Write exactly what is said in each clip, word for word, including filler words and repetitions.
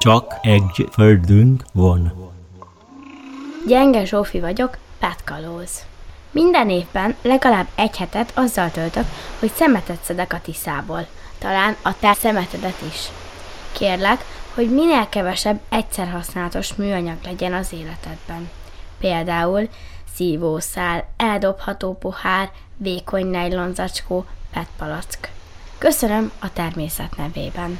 Csak egy földünk van. Gyenge Zsófi vagyok, Petkalóz. Minden évben legalább egy hetet azzal töltök, hogy szemetet szedek a Tiszából. Talán a te szemetedet is. Kérlek, hogy minél kevesebb egyszer használatos műanyag legyen az életedben. Például szívószál, eldobható pohár, vékony nejlonzacskó, petpalack. Köszönöm a természet nevében.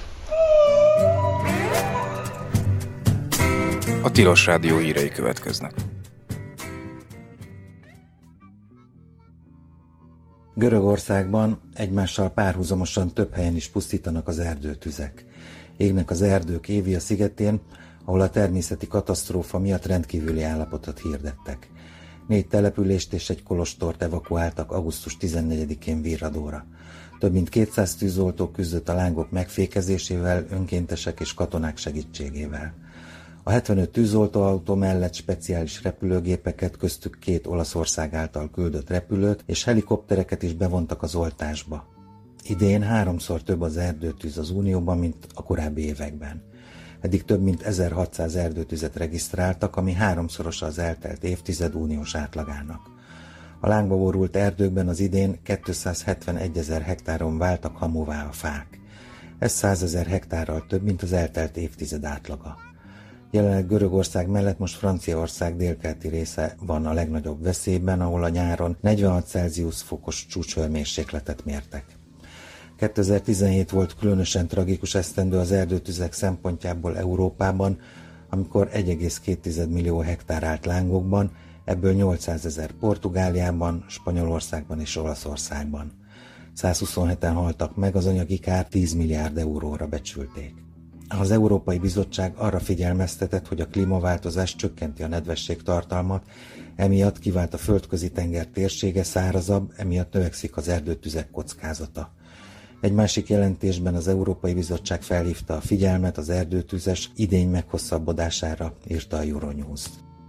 A Tilos Rádió hírei következnek. Görögországban egymással párhuzamosan több helyen is pusztítanak az erdőtüzek. Égnek az erdők Évia szigetén, ahol a természeti katasztrófa miatt rendkívüli állapotot hirdettek. Négy települést és egy kolostort evakuáltak augusztus tizennegyedikén Virradóra. Több mint kétszáz tűzoltó küzdött a lángok megfékezésével, önkéntesek és katonák segítségével. A hetvenöt tűzoltóautó mellett speciális repülőgépeket, köztük két Olaszország által küldött repülőt és helikoptereket is bevontak az oltásba. Idén háromszor több az erdőtűz az Unióban, mint a korábbi években. Eddig több mint ezerhatszáz erdőtüzet regisztráltak, ami háromszorosa az eltelt évtized uniós átlagának. A lángba borult erdőkben az idén kétszázhetvenegyezer hektáron váltak hamuvá a fák. Ez százezer hektárral több, mint az eltelt évtized átlaga. Jelenleg Görögország mellett most Franciaország délkeleti része van a legnagyobb veszélyben, ahol a nyáron negyvenhat Celsius fokos csúcshőmérsékletet mértek. kétezer-tizenhét volt különösen tragikus esztendő az erdőtüzek szempontjából Európában, amikor egy egész két millió hektár állt lángokban, ebből nyolcszázezer Portugáliában, Spanyolországban és Olaszországban. százhuszonheten haltak meg, az anyagi kár tíz milliárd euróra becsülték. Az Európai Bizottság arra figyelmeztetett, hogy a klímaváltozás csökkenti a nedvesség tartalmat, emiatt kivált a földközi tenger térsége szárazabb, emiatt növekszik az erdőtüzek kockázata. Egy másik jelentésben az Európai Bizottság felhívta a figyelmet az erdőtüzes idény meghosszabbodására, írta a Euronews.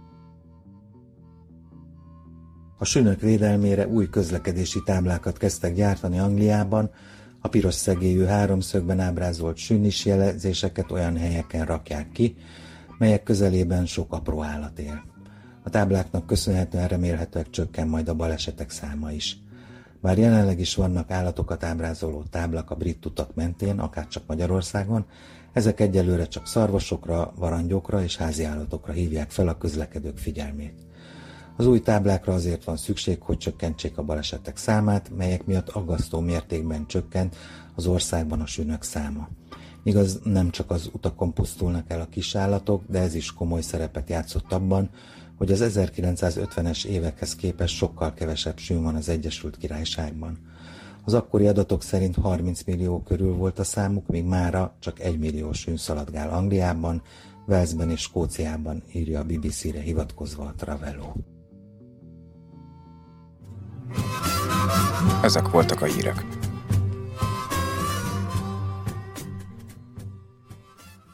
A sünök védelmére új közlekedési táblákat kezdtek gyártani Angliában, a piros szegélyű háromszögben ábrázolt sünnis jelzéseket olyan helyeken rakják ki, melyek közelében sok apró állat él. A tábláknak köszönhetően remélhetőleg csökken majd a balesetek száma is. Bár jelenleg is vannak állatokat ábrázoló táblák a brit utak mentén, akárcsak Magyarországon, ezek egyelőre csak szarvasokra, varangyokra és háziállatokra hívják fel a közlekedők figyelmét. Az új táblákra azért van szükség, hogy csökkentsék a balesetek számát, melyek miatt aggasztó mértékben csökkent az országban a sünök száma. Igaz, nem csak az utakon pusztulnak el a kisállatok, de ez is komoly szerepet játszott abban, hogy az ezerkilencszázötvenes évekhez képest sokkal kevesebb sün van az Egyesült Királyságban. Az akkori adatok szerint harminc millió körül volt a számuk, míg mára csak egy millió sün szaladgál Angliában, Walesben és Skóciában, írja a bé bé cére hivatkozva a Travello. Ezek voltak a hírek.